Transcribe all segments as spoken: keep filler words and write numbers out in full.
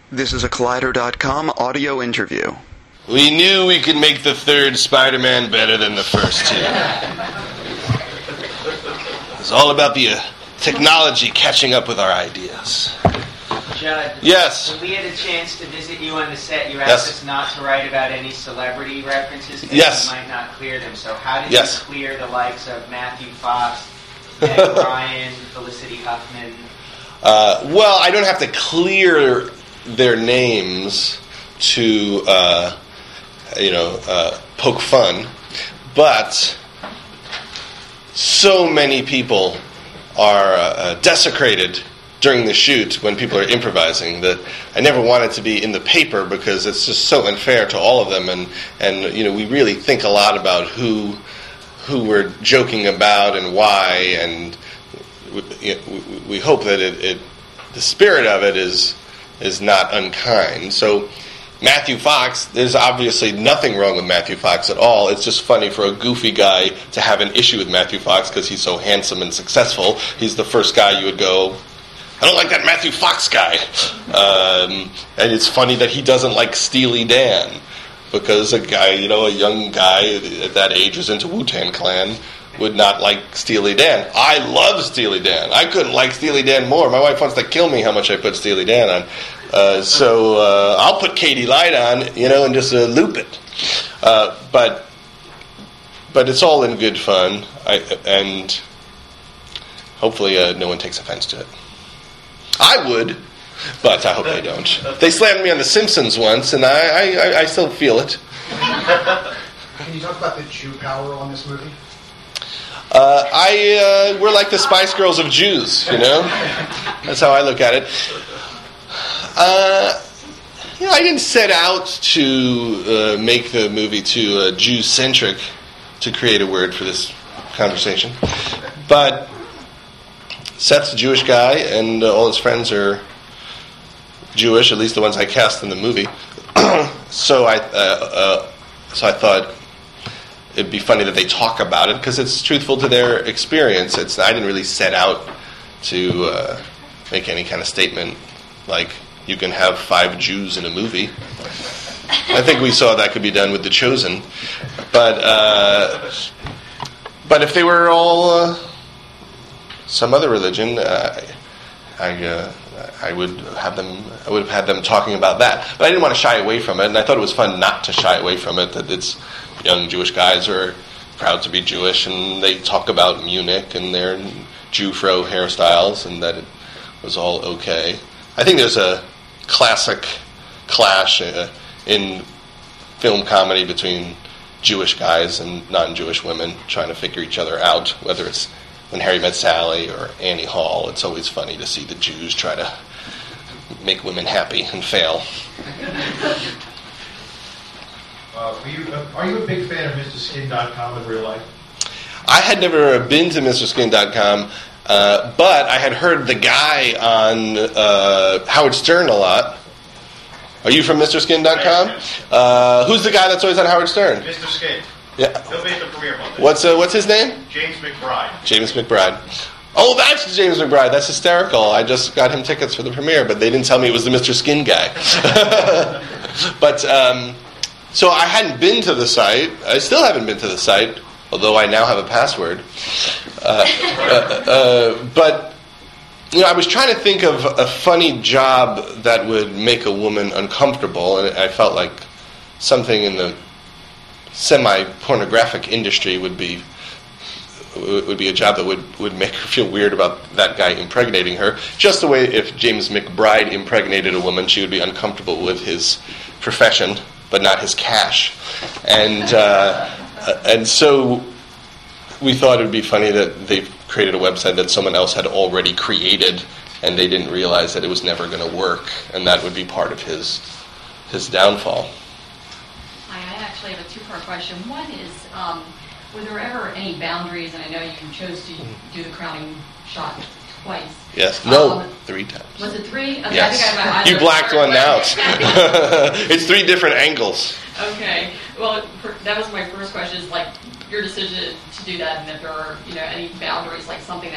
This is a Collider dot com audio interview. We knew we could make the third Spider-Man better than the first two. It's all about the uh, technology catching up with our ideas. Judd, yes. When we had a chance to visit you on the set, you asked yes. us not to write about any celebrity references because yes. we might not clear them. So how did yes. you clear the likes of Matthew Fox, Meg Ryan, Felicity Huffman? Uh, well, I don't have to clear their names to, uh, you know, uh, poke fun, but so many people are uh, desecrated during the shoot when people are improvising that I never wanted to be in the paper because it's just so unfair to all of them, and, and you know, we really think a lot about who who we're joking about and why, and we, you know, we, we hope that it, it the spirit of it is is not unkind. So Matthew Fox, there's obviously nothing wrong with Matthew Fox at all. It's just funny for a goofy guy to have an issue with Matthew Fox because he's so handsome and successful. He's the first guy you would go, I don't like that Matthew Fox guy. Um, and it's funny that he doesn't like Steely Dan because a guy, you know, a young guy at that age who's into Wu-Tang Clan would not like Steely Dan. I love Steely Dan. I couldn't like Steely Dan more. My wife wants to kill me how much I put Steely Dan on. Uh, so uh, I'll put Katie Light on, you know, and just uh, loop it. Uh, but but it's all in good fun, I, and hopefully uh, no one takes offense to it. I would, but I hope they don't. They slammed me on The Simpsons once, and I, I, I still feel it. Can you talk about the Jew power on this movie? Uh, I uh, we're like the Spice Girls of Jews, you know. That's how I look at it. Uh, you know, I didn't set out to uh, make the movie too uh, Jew-centric to create a word for this conversation, but Seth's a Jewish guy, and uh, all his friends are Jewish, at least the ones I cast in the movie. so I, uh, uh, so I thought it'd be funny that they talk about it because it's truthful to their experience. It's I didn't really set out to uh, make any kind of statement like you can have five Jews in a movie. I think we saw that could be done with The Chosen, but uh, but if they were all uh, some other religion, uh, I uh, I would have them. I would have had them talking about that, but I didn't want to shy away from it, and I thought it was fun not to shy away from it. That it's young Jewish guys who are proud to be Jewish, and they talk about Munich and their Jew-fro hairstyles, and that it was all okay. I think there's a classic clash uh, in film comedy between Jewish guys and non-Jewish women trying to figure each other out, whether it's When Harry Met Sally or Annie Hall. It's always funny to see the Jews try to make women happy and fail. Uh, are, you, uh, are you a big fan of Mister Skin dot com in real life? I had never been to Mister Skin dot com, uh, but I had heard the guy on uh, Howard Stern a lot. Are you from Mister Skin dot com? Uh, who's the guy that's always on Howard Stern? Mister Skin. Yeah. He'll be at the premiere Monday. What's uh, what's his name? James McBride. James McBride. Oh, that's James McBride. That's hysterical. I just got him tickets for the premiere, but they didn't tell me it was the Mister Skin guy. but um, so I hadn't been to the site. I still haven't been to the site, although I now have a password. Uh, uh, uh, but you know, I was trying to think of a funny job that would make a woman uncomfortable, and I felt like something in the semi-pornographic industry would be would be a job that would, would make her feel weird about that guy impregnating her. Just the way if James McBride impregnated a woman, she would be uncomfortable with his profession, but not his cash. And uh, and so we thought it would be funny that they created a website that someone else had already created, and they didn't realize that it was never going to work, and that would be part of his his downfall. I actually have a two-part question. One is, um, were there ever any boundaries, and I know you chose to do the crowning shot twice. Yes. No, um, three times. Was it three? Okay, yes. I think I have my eyes you blacked one out. It's three different angles. Okay. Well, for, that was my first question, is like your decision to do that, and if there are, you know, any boundaries, like something that you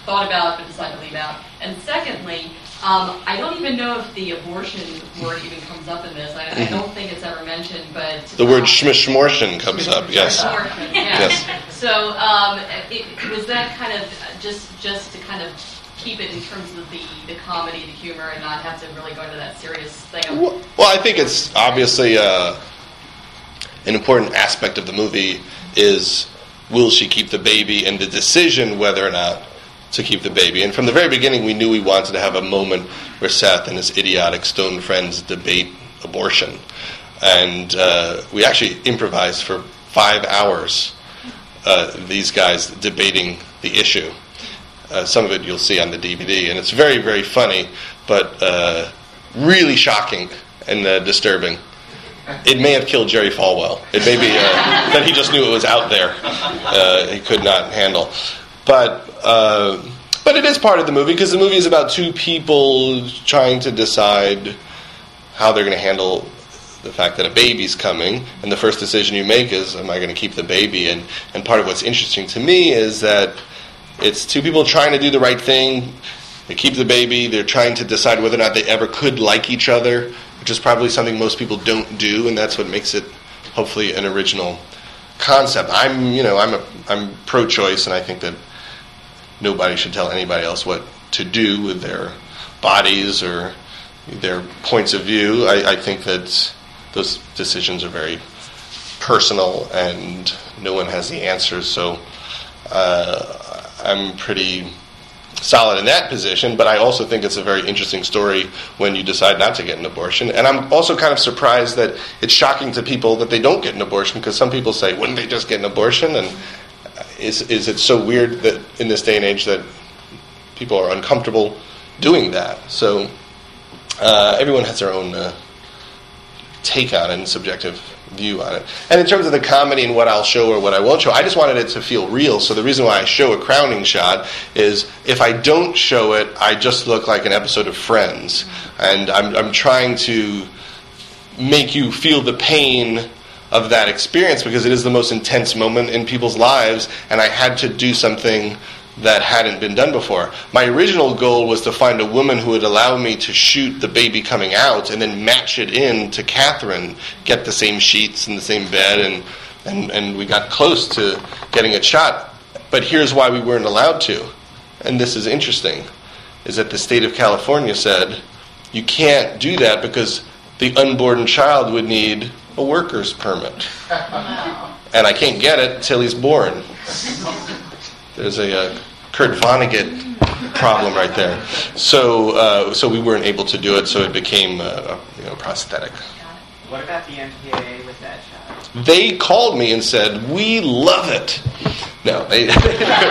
thought about but decided to leave out. And secondly, um, I don't even know if the abortion word even comes up in this. I, I don't think it's ever mentioned, but... The word um, schmishmortion comes up, yes. Schmishmortion, yeah. Yes. So um, it, was that kind of just just to kind of keep it in terms of the, the comedy, the humor, and not have to really go into that serious thing of... Well, I think it's obviously uh, an important aspect of the movie is will she keep the baby and the decision whether or not to keep the baby. And from the very beginning, we knew we wanted to have a moment where Seth and his idiotic stone friends debate abortion. And uh, we actually improvised for five hours, uh, these guys debating the issue. Uh, some of it you'll see on the D V D. And it's very, very funny, but uh, really shocking and uh, disturbing. It may have killed Jerry Falwell. It may be uh, that he just knew it was out there. Uh, he could not handle. But uh, but it is part of the movie because the movie is about two people trying to decide how they're going to handle the fact that a baby's coming, and the first decision you make is, am I going to keep the baby? And and part of what's interesting to me is that it's two people trying to do the right thing. They keep the baby. They're trying to decide whether or not they ever could like each other, which is probably something most people don't do, and that's what makes it hopefully an original concept. I'm, you know, I'm a, I'm pro-choice, and I think that nobody should tell anybody else what to do with their bodies or their points of view. I, I think that those decisions are very personal, and no one has the answers. So uh, I'm pretty solid in that position, but I also think it's a very interesting story when you decide not to get an abortion. And I'm also kind of surprised that it's shocking to people that they don't get an abortion, because some people say, wouldn't they just get an abortion? And is is it so weird that in this day and age that people are uncomfortable doing that? So uh, everyone has their own uh, take on it and subjective view on it. And in terms of the comedy and what I'll show or what I won't show, I just wanted it to feel real. So the reason why I show a crowning shot is if I don't show it, I just look like an episode of Friends. And I'm, I'm trying to make you feel the pain of that experience, because it is the most intense moment in people's lives, and I had to do something that hadn't been done before. My original goal was to find a woman who would allow me to shoot the baby coming out and then match it in to Catherine, get the same sheets and the same bed, and, and, and we got close to getting a shot. But here's why we weren't allowed to, and this is interesting, is that the state of California said, you can't do that because the unborn child would need a worker's permit. Wow. And I can't get it until he's born. There's a uh, Kurt Vonnegut problem right there. So uh, so we weren't able to do it, so it became uh, you know, prosthetic. What about the M P A A with that shot? They called me and said, we love it. No, they, no,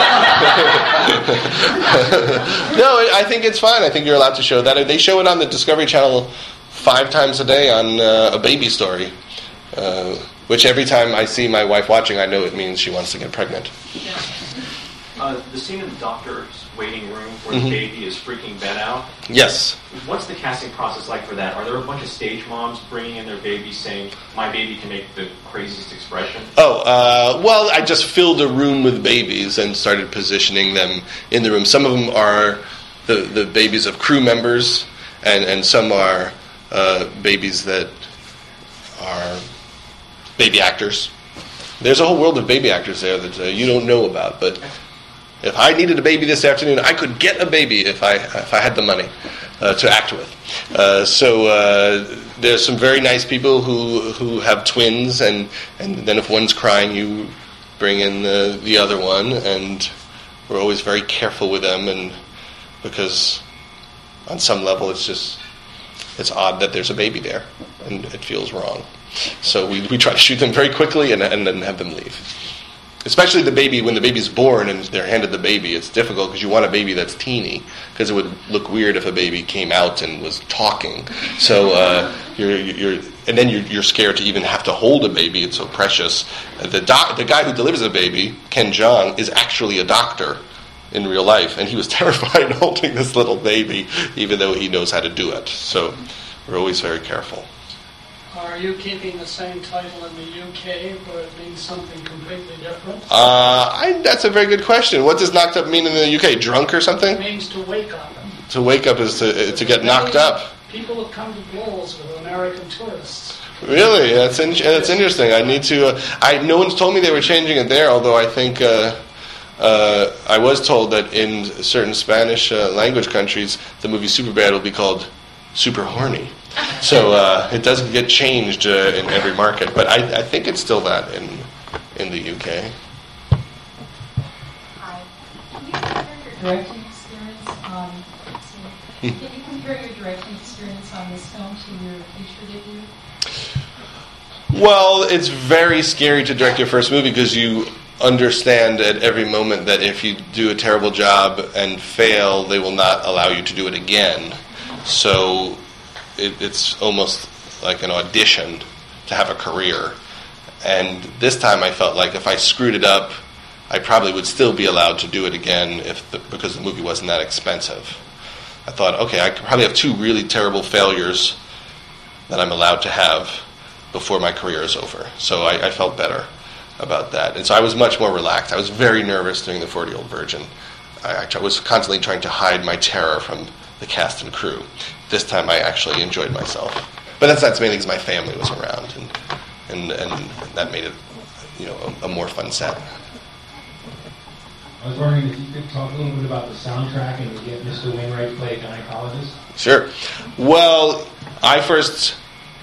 I think it's fine. I think you're allowed to show that. They show it on the Discovery Channel five times a day on uh, A Baby Story, uh, which every time I see my wife watching, I know it means she wants to get pregnant. Yeah. Uh, the scene in the doctor's waiting room where Mm-hmm. the baby is freaking Ben out. Yes. What's the casting process like for that? Are there a bunch of stage moms bringing in their babies saying, my baby can make the craziest expression? Oh, uh, well, I just filled a room with babies and started positioning them in the room. Some of them are the, the babies of crew members, and, and some are uh, babies that are baby actors. There's a whole world of baby actors there that uh, you don't know about, but if I needed a baby this afternoon, I could get a baby if I if I had the money uh, to act with. Uh, so uh, there's some very nice people who who have twins, and, and then if one's crying, you bring in the the other one, and we're always very careful with them, and because on some level it's just it's odd that there's a baby there, and it feels wrong. So we we try to shoot them very quickly and and then have them leave. Especially the baby, when the baby's born and they're handed the baby, it's difficult because you want a baby that's teeny, because it would look weird if a baby came out and was talking. So uh, you're, you're, and then you're, you're scared to even have to hold a baby. It's so precious. The doc, the guy who delivers a baby, Ken Jeong, is actually a doctor in real life, and he was terrified holding this little baby, even though he knows how to do it. So we're always very careful. Are you keeping the same title in the U K, but it means something completely different? Uh, I, that's a very good question. What does knocked up mean in the U K? Drunk or something? It means to wake up. To wake up is to to get knocked up. People have come to blows with American tourists. Really, that's in, that's interesting. I need to. Uh, I no one's told me they were changing it there. Although I think uh, uh, I was told that in certain Spanish uh, language countries, the movie Superbad will be called Super Horny. So uh, it doesn't get changed uh, in every market. But I, I think it's still that in in the U K. Hi. Can you compare your directing experience on? So, can you compare your directing experience on this film to your feature debut? Well, it's very scary to direct your first movie because you understand at every moment that if you do a terrible job and fail, they will not allow you to do it again. So it, it's almost like an audition to have a career. And this time I felt like if I screwed it up, I probably would still be allowed to do it again if the, because the movie wasn't that expensive. I thought, okay, I could probably have two really terrible failures that I'm allowed to have before my career is over. So I, I felt better about that. And so I was much more relaxed. I was very nervous doing the forty-Year-Old Virgin. I, I was constantly trying to hide my terror from the cast and crew. This time I actually enjoyed myself. But that's, that's mainly because my family was around, and, and, and that made it, you know, a, a more fun set. I was wondering if you could talk a little bit about the soundtrack and get Mister Wainwright to play a gynecologist. Sure. Well, I first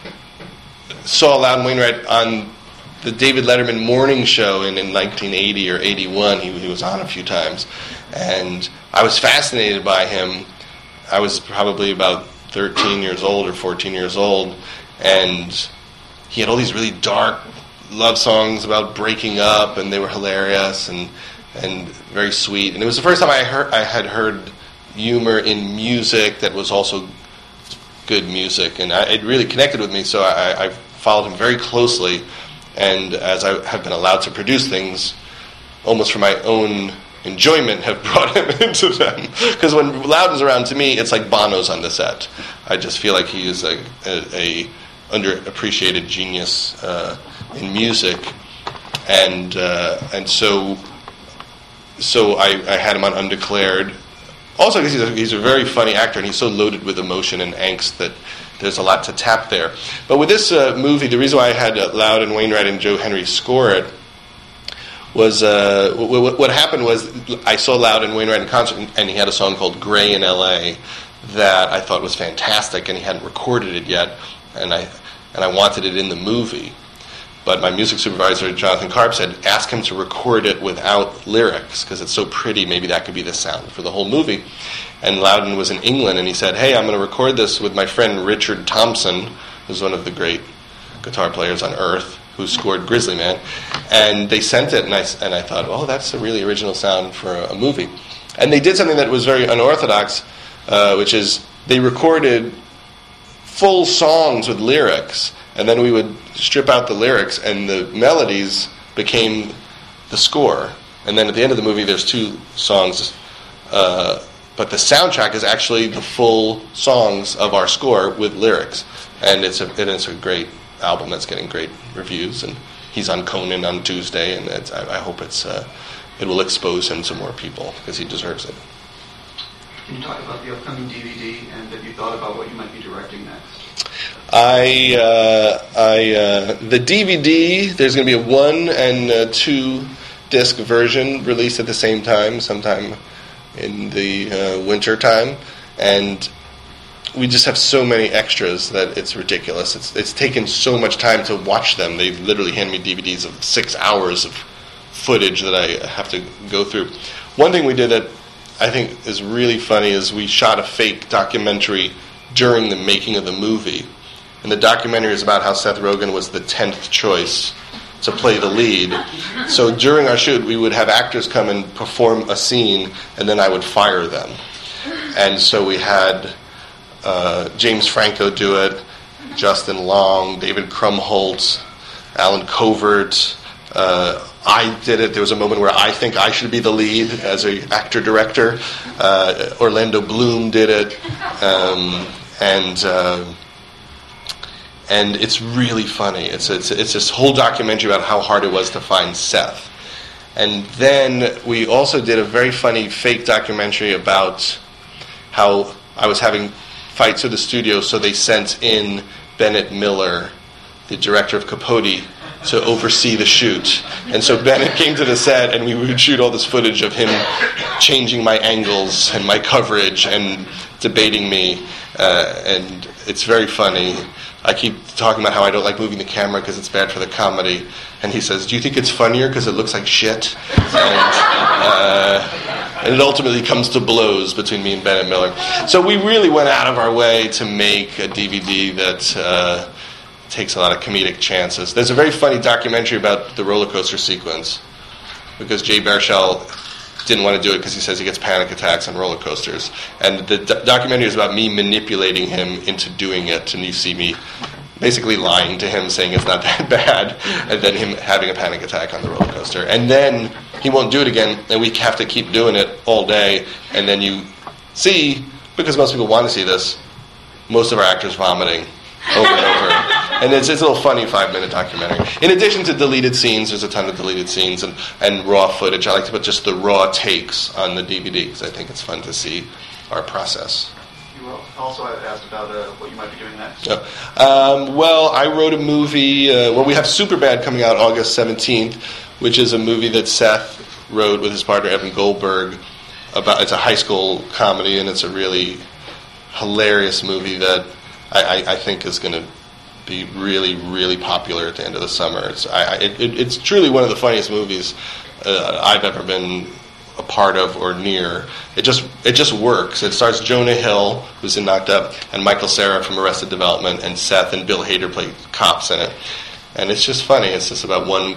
saw Loudon Wainwright on the David Letterman morning show in, in nineteen eighty or eighty-one. He, he was on a few times. And I was fascinated by him. I was probably about thirteen years old or fourteen years old. And he had all these really dark love songs about breaking up, and they were hilarious and and very sweet. And it was the first time I heard I had heard humor in music that was also good music, and I, it really connected with me. So I, I followed him very closely, and as I have been allowed to produce things, almost for my own enjoyment, have brought him into them. Because when Loudon's around, to me, it's like Bono's on the set. I just feel like he is a, a, a underappreciated genius uh, in music, and uh, and so so I, I had him on Undeclared. Also, because he's a, he's a very funny actor, and he's so loaded with emotion and angst that there's a lot to tap there. But with this uh, movie, the reason why I had uh, Loudon Wainwright and Joe Henry score it was uh, w- w- what happened was I saw Loudon Wainwright in concert, and he had a song called Gray in L A that I thought was fantastic, and he hadn't recorded it yet, and I and I wanted it in the movie. But my music supervisor, Jonathan Karp, said, ask him to record it without lyrics, because it's so pretty, maybe that could be the sound for the whole movie. And Loudon was in England, and he said, hey, I'm going to record this with my friend Richard Thompson, who's one of the great guitar players on earth, who scored Grizzly Man. And they sent it, and I, and I thought, oh, that's a really original sound for a, a movie. And they did something that was very unorthodox, uh, which is they recorded full songs with lyrics, and then we would strip out the lyrics, and the melodies became the score. And then at the end of the movie, there's two songs, uh, but the soundtrack is actually the full songs of our score with lyrics. And it's a and it's a great album that's getting great reviews. And he's on Conan on Tuesday, and it's, I, I hope it's uh, it will expose him to more people because he deserves it. Can you talk about the upcoming D V D, and have you thought about what you might be directing next? I, uh, I, uh, the D V D, there's going to be a one and uh, two disc version released at the same time, sometime in the uh, winter time, and we just have so many extras that it's ridiculous. It's it's taken so much time to watch them. They literally hand me D V Ds of six hours of footage that I have to go through. One thing we did that I think is really funny is we shot a fake documentary during the making of the movie. And the documentary is about how Seth Rogen was the tenth choice to play the lead. So during our shoot, we would have actors come and perform a scene, and then I would fire them. And so we had uh, James Franco do it, Justin Long, David Krumholtz, Alan Covert. Uh, I did it. There was a moment where I think I should be the lead as an actor-director. Uh, Orlando Bloom did it. Um, and... Uh, and it's really funny. It's, it's, it's this whole documentary about how hard it was to find Seth. And then we also did a very funny fake documentary about how I was having fights with the studio, so they sent in Bennett Miller, the director of Capote, to oversee the shoot. And so Bennett came to the set, and we would shoot all this footage of him changing my angles and my coverage and debating me. Uh, and it's very funny. I keep talking about how I don't like moving the camera because it's bad for the comedy. And he says, do you think it's funnier because it looks like shit? And, uh, and it ultimately comes to blows between me and Bennett Miller. So we really went out of our way to make a D V D that uh, takes a lot of comedic chances. There's a very funny documentary about the roller coaster sequence because Jay Baruchel didn't want to do it because he says he gets panic attacks on roller coasters. And the do- documentary is about me manipulating him into doing it, and you see me basically lying to him, saying it's not that bad, and then him having a panic attack on the roller coaster. And then he won't do it again, and we have to keep doing it all day, and then you see, because most people want to see this, most of our actors vomiting over and over. And it's, it's a little funny five-minute documentary. In addition to deleted scenes, there's a ton of deleted scenes and, and raw footage. I like to put just the raw takes on the D V D because I think it's fun to see our process. You also asked about uh, what you might be doing next. Yeah. Um, well, I wrote a movie. Uh, well, we have Superbad coming out August seventeenth, which is a movie that Seth wrote with his partner Evan Goldberg. About it's a high school comedy, and it's a really hilarious movie that I, I, I think is going to be really, really popular at the end of the summer. It's I, it, it, it's truly one of the funniest movies uh, I've ever been a part of or near. It just it just works. It stars Jonah Hill, who's in Knocked Up, and Michael Cera from Arrested Development, and Seth and Bill Hader play cops in it. And it's just funny. It's just about one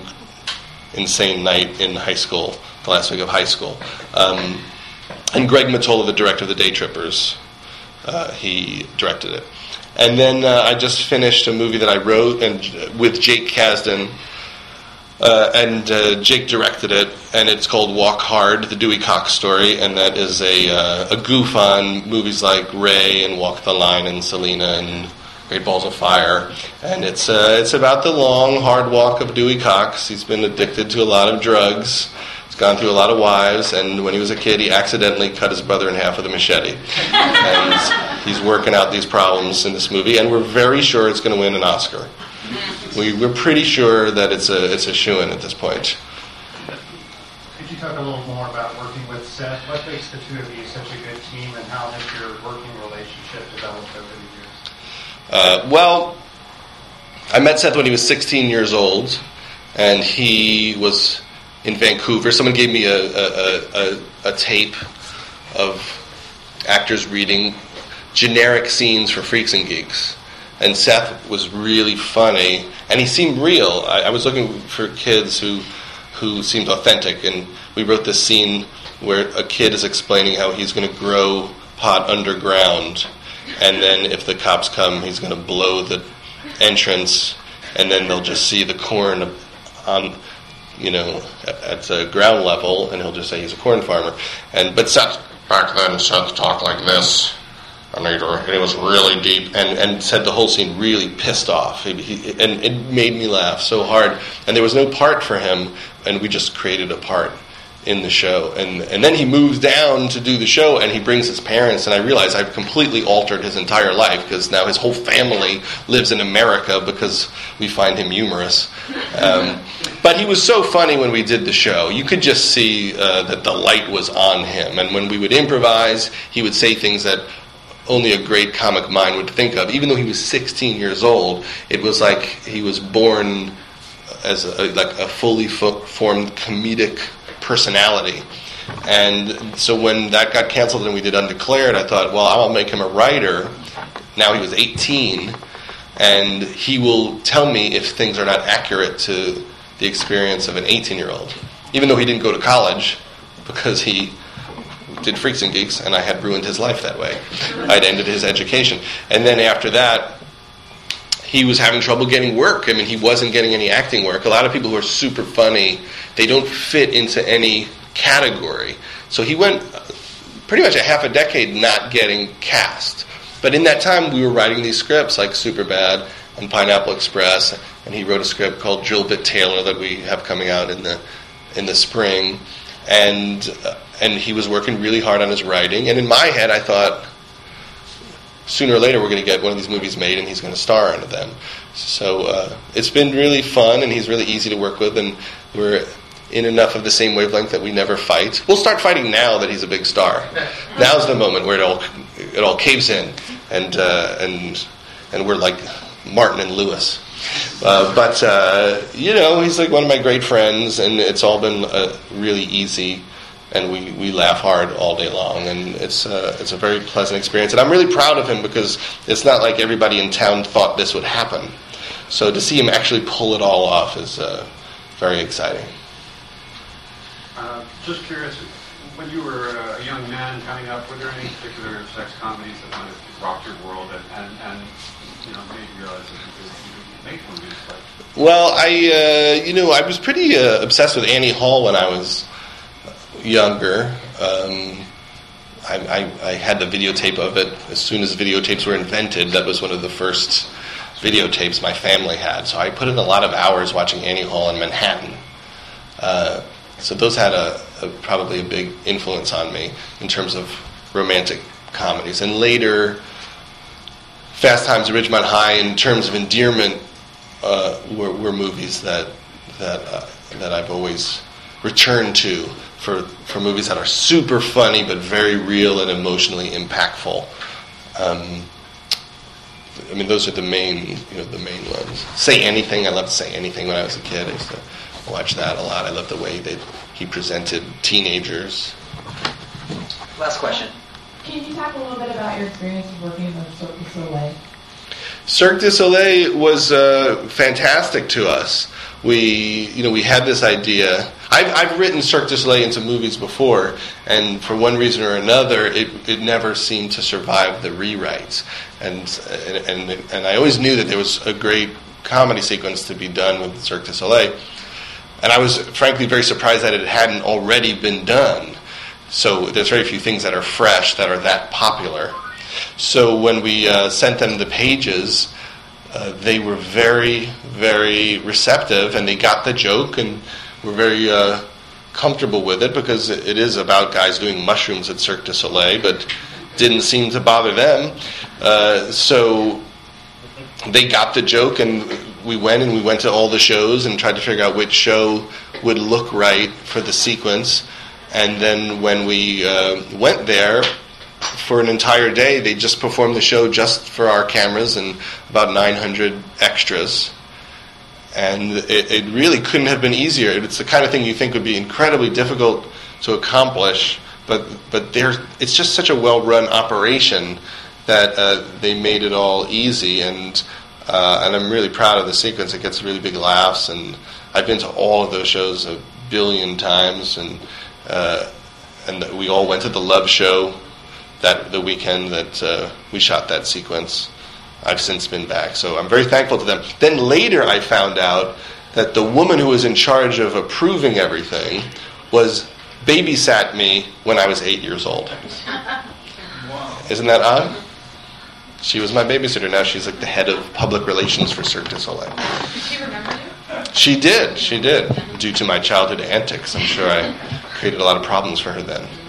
insane night in high school, the last week of high school. Um, and Greg Mottola, the director of The Day Trippers, uh, he directed it. And then uh, I just finished a movie that I wrote and uh, with Jake Kasdan, uh, and uh, Jake directed it, and it's called Walk Hard, the Dewey Cox story, and that is a uh, a goof on movies like Ray and Walk the Line and Selena and Great Balls of Fire. And it's uh, it's about the long, hard walk of Dewey Cox. He's been addicted to a lot of drugs. He's gone through a lot of wives, and when he was a kid, he accidentally cut his brother in half with a machete. And he's working out these problems in this movie, and we're very sure it's going to win an Oscar. We, we're pretty sure that it's a it's a shoo-in at this point. Could you talk a little more about working with Seth? What makes the two of you such a good team, and how has your working relationship developed over the years? Uh, well, I met Seth when he was sixteen years old, and he was in Vancouver. Someone gave me a, a, a, a tape of actors reading generic scenes for Freaks and Geeks. And Seth was really funny, and he seemed real. I, I was looking for kids who who seemed authentic, and we wrote this scene where a kid is explaining how he's going to grow pot underground, and then if the cops come, he's going to blow the entrance, and then they'll just see the corn on, you know, at the ground level, and he'll just say he's a corn farmer. And but Seth, back then, Seth talked like this, and it was really deep, and, and said the whole scene really pissed off. He, he, and it made me laugh so hard. And there was no part for him, and we just created a part in the show. And and then he moves down to do the show, and he brings his parents, and I realize I've completely altered his entire life, because now his whole family lives in America because we find him humorous. Um, but he was so funny when we did the show. You could just see uh, that the light was on him. And when we would improvise, he would say things that only a great comic mind would think of. Even though he was sixteen years old, it was like he was born as a, like a fully fo- formed comedic personality. And so when that got canceled and we did Undeclared, I thought, well, I'll make him a writer. Now he was eighteen, and he will tell me if things are not accurate to the experience of an eighteen-year-old. Even though he didn't go to college, because he did Freaks and Geeks, and I had ruined his life that way. I'd ended his education. And then after that, he was having trouble getting work. I mean, he wasn't getting any acting work. A lot of people who are super funny, they don't fit into any category. So he went pretty much a half a decade not getting cast. But in that time, we were writing these scripts like Superbad and Pineapple Express, and he wrote a script called Drillbit Taylor that we have coming out in the in the spring, and uh, and he was working really hard on his writing. And in my head, I thought, sooner or later, we're going to get one of these movies made, and he's going to star in them. So uh, it's been really fun, and he's really easy to work with, and we're in enough of the same wavelength that we never fight. We'll start fighting now that he's a big star. Now's the moment where it all it all caves in, and uh, and and we're like Martin and Lewis. Uh, but uh, you know, he's like one of my great friends, and it's all been uh, really easy, and we, we laugh hard all day long, and it's uh, it's a very pleasant experience. And I'm really proud of him because it's not like everybody in town thought this would happen. So to see him actually pull it all off is uh, very exciting. Uh, just curious, when you were a young man coming up, were there any particular sex comedies that might have rocked your world and, and, and you know, made you realize that you could, you could make movies like? Well, I uh, you know I was pretty uh, obsessed with Annie Hall when I was younger. Um, I, I, I had the videotape of it as soon as videotapes were invented. That was one of the first videotapes my family had. So I put in a lot of hours watching Annie Hall in Manhattan. Uh, so those had a, a probably a big influence on me in terms of romantic comedies. And later, Fast Times at Ridgemont High, in terms of endearment, uh, were, were movies that that uh, that I've always returned to for for movies that are super funny but very real and emotionally impactful. Um, I mean, those are the main, you know, the main ones. Say Anything. I loved Say Anything when I was a kid. I used to watch that a lot. I loved the way that he presented teenagers. Last question. Can you talk a little bit about your experience of working with Cirque du Soleil? Cirque du Soleil was uh, fantastic to us. We, you know, we had this idea. I've, I've written Cirque du Soleil into movies before, and for one reason or another, it, it never seemed to survive the rewrites. And, and and and I always knew that there was a great comedy sequence to be done with Cirque du Soleil, and I was frankly very surprised that it hadn't already been done. So there's very few things that are fresh that are that popular. So when we uh, sent them the pages, uh, they were very, very receptive, and they got the joke and were very uh, comfortable with it, because it is about guys doing mushrooms at Cirque du Soleil, but didn't seem to bother them. Uh, so they got the joke, and we went and we went to all the shows and tried to figure out which show would look right for the sequence. And then when we uh, went there for an entire day, they just performed the show just for our cameras and about nine hundred extras. And it, it really couldn't have been easier. It's the kind of thing you think would be incredibly difficult to accomplish, but but there's, it's just such a well-run operation that uh, they made it all easy. And uh, and I'm really proud of the sequence. It gets really big laughs, and I've been to all of those shows a billion times, and uh, and we all went to the Love Show that the weekend that uh, we shot that sequence. I've since been back, so I'm very thankful to them. Then later I found out that the woman who was in charge of approving everything was babysat me when I was eight years old. Wow. Isn't that odd? She was my babysitter. Now she's like the head of public relations for Cirque du Soleil. Did she remember you? She did, she did. Due to my childhood antics, I'm sure I created a lot of problems for her then.